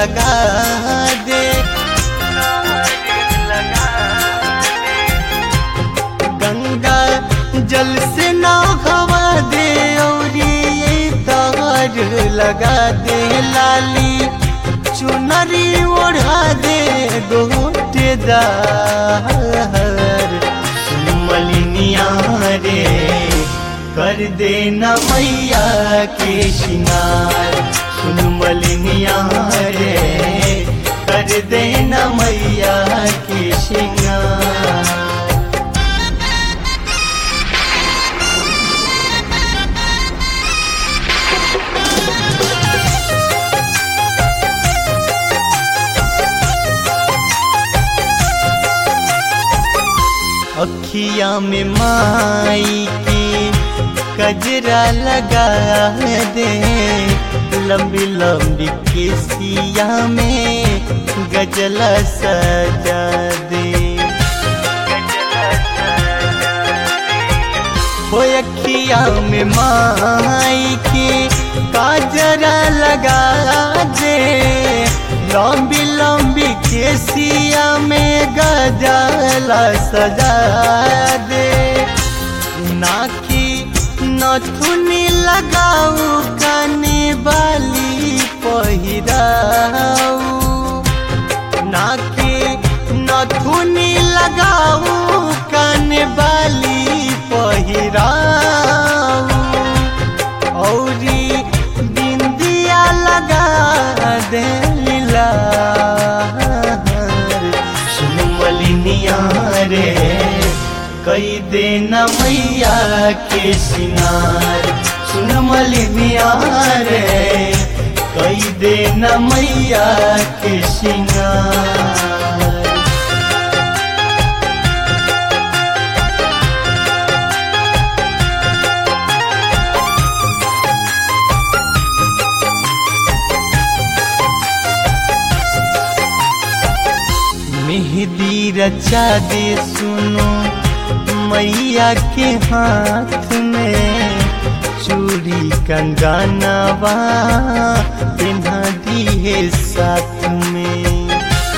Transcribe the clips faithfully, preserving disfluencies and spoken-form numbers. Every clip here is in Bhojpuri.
लगा दे, गंगा जल से नहवा दे और ये तार लगा दे, लाली चुनरी ओढ़ा दे गोटेदार। मलिनिया रे कर देना मैया के श्रृंगार, सुन मलिनिया रे कर देना मैया के श्रृंगार। अखिया में माई की कजरा लगा दे, लंबी लंबी केसिया में गजला सजा दे, वो अखिया में माई की कजरा लगा दे, लंबी लंबी केसिया में गजला सजा दे, नाकी नथुनी लगाऊ काने बाली पहिराऊ, नाकी नथुनी लगाऊ काने बाली पहिराऊ, औरी बिंदिया लगा दे लीला। सुन मलिनिया रे कई देना मैया के श्रृंगार, सुन मलिनिया रे कई देना मैया के श्रृंगार। मेहंदी रचा दे सुनो मैया के हाथ में, चूड़ी कंगनवा पिन्हा दी है साथ में,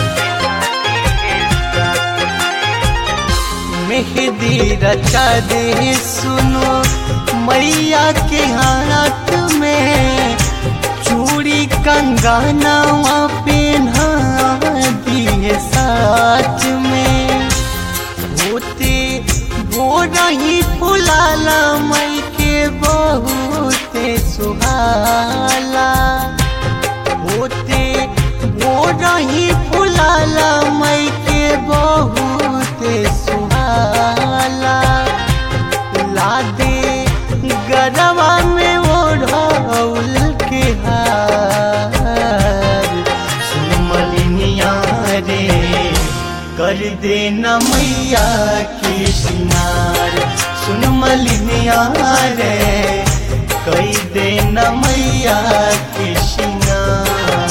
मेहंदी रचा दे सुनो मैया के हाथ में, चूड़ी कंगनवा पिन्हा दी है साथ में, होते वो नहीं फुलाला मई के बहुते सुहाला, होते वो नहीं फुलाला मई के बहुते सुहाला, लादे गरवा में ओढ़ौल के हार। सुन मलिनिया रे कर देना मैया के श्रृंगार, सुन मलिनिया रे कई देना मैया के श्रृंगार।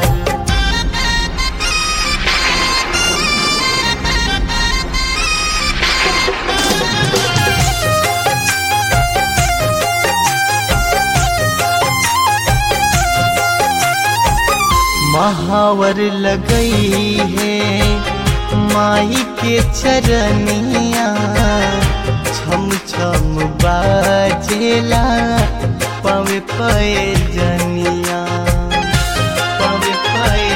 महावर लगई है माई के चरनिया, छम छम बाजेला पवे पे जनिया, पवे पे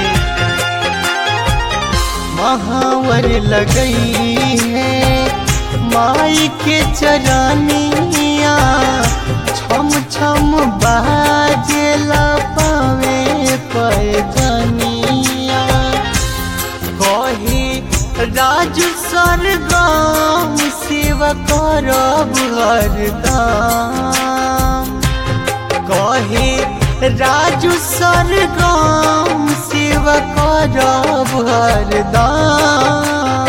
महावर लगई है माई के चरनिया, छम छम बाजेला पवे पे जनिया, कही राजू सरगम सेवा करब हरदम, कहे राजू सरगम सेवा करब हरदम,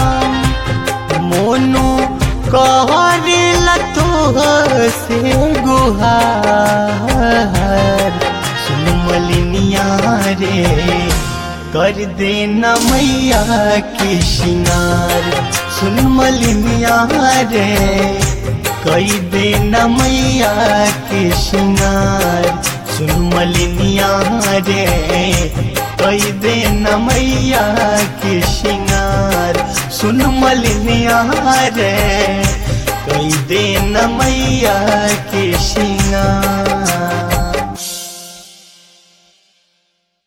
मोनू कहरेला तोहर से गुहार। सुन मलिनिया रे कर देना मैया के श्रृंगार, सुन मलिनिया रे कई देना मैया के श्रृंगार, सुन मलिनिया रे कई दे मैया के श्रृंगार, सुन मलिनिया रे कई दे मैया के श्रृंगार।